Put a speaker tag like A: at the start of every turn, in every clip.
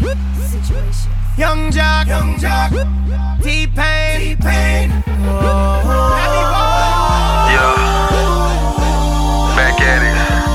A: Situation.
B: Young Jock, T-Pain,
C: Yeah, back at it.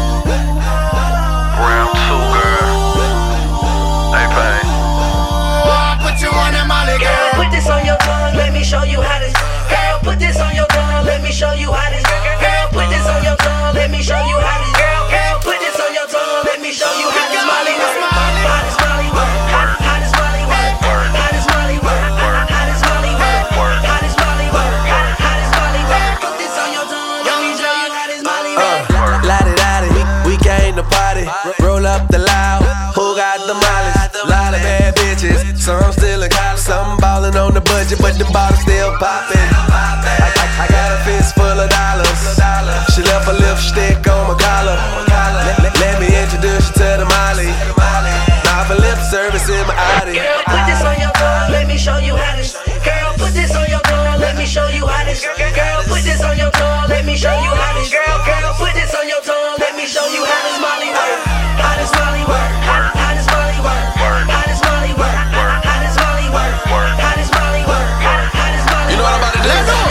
C: Round 2, girl. Hey, Pain.
B: Put you on that Molly, girl.
D: Put this on your tongue, let me show you how to. Girl, put this on your tongue, let me show you how to. Girl, put this on your tongue, let me show you how to. Girl, put this on your tongue, let me show you how to. Molly work, how does Molly work? How does Molly work? How does Molly work? How does Molly work? How does Molly work? How does Molly work? Put this on your tongue, let me show you how does Molly work.
E: Lottie, we came to party. Roll up the loud, who got the mileage? Lot of bad bitches, some still in college. Some ballin' on the budget, but the bottles still poppin'. I got a fist full of dollars. She left a lipstick on my collar. Let me introduce you to the Molly. Now for lip service in my Audi.
D: Girl, put this on your tongue, let me show you how to. Girl, put this on your tongue, let me show you how to. Girl, put this on your tongue, let me show you how to. Girl, put this on your tongue, let me show you how does Molly work? How does Molly work? How does Molly work? How does Molly work? How does Molly work? How does Molly work? How does Molly work?
E: You know what I'm about to do?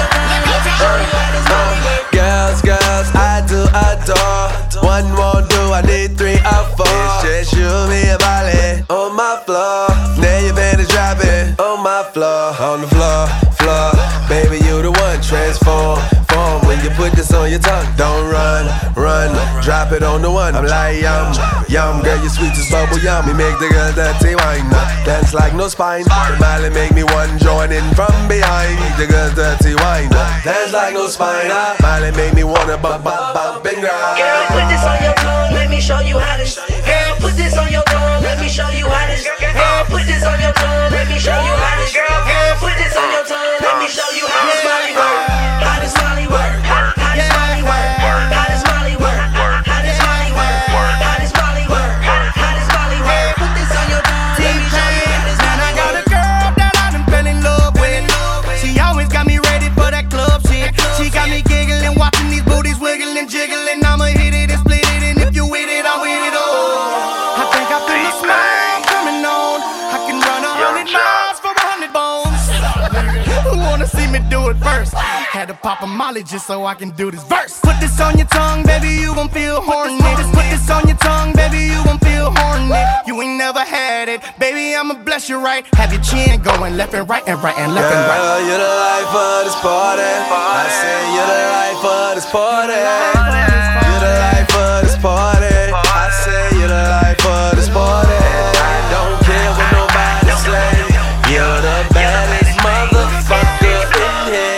E: Girls, I do adore. One won't do, I need 3 or 4. It's just you, me, and Molly on my floor. Now your band is dropping on my floor. On the floor. Baby, you the one, transform. When you put this on your tongue, don't run. Drop it on the one. I'm like yum, girl, you sweet as bubble yum. You make the girl dirty wine, dance like no spine. The Molly make me one join in from behind. The girl dirty wine, dance like no spine. Molly make me wanna bump and grind.
D: Girl, put this on your tongue, let me show you how to. Girl, put this on your tongue, let me show you how to. Girl, put this on your tongue, let me show you how to. Girl, put this on your tongue, let me show you how does Molly work? How does Molly work? How does Molly work? How does Molly work? How does Molly work? How does Molly work? How does Molly work? Put this on your tongue, let me show you how does
B: And I
D: Molly
B: got a
D: work.
B: girl that I done fell in love with. She always got me ready for that club shit. She got me giggling, watching these booties wiggling, jiggling. I'ma hit it and split it, and if you with it, I'm with it all. I think I feel the smile coming on. I can run 100 miles for 100 bones. Who wanna see me do it first? Had to pop a Molly just so I can do this verse. Put this on your tongue, baby, you gon' feel horny. Put this on your tongue, baby, you gon' feel horny. You ain't never had it, baby, I'ma bless you right. Have your chin going left and right and right and left and right.
E: Girl, you're the life of this party. I say you're the life of this party. You're the life of this party. I say you're the life of this party. I don't care what nobody say. You're the baddest motherfucker in here.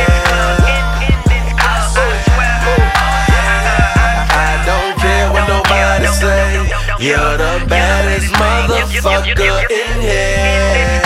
E: I don't care what nobody say. You're the baddest motherfucker in here.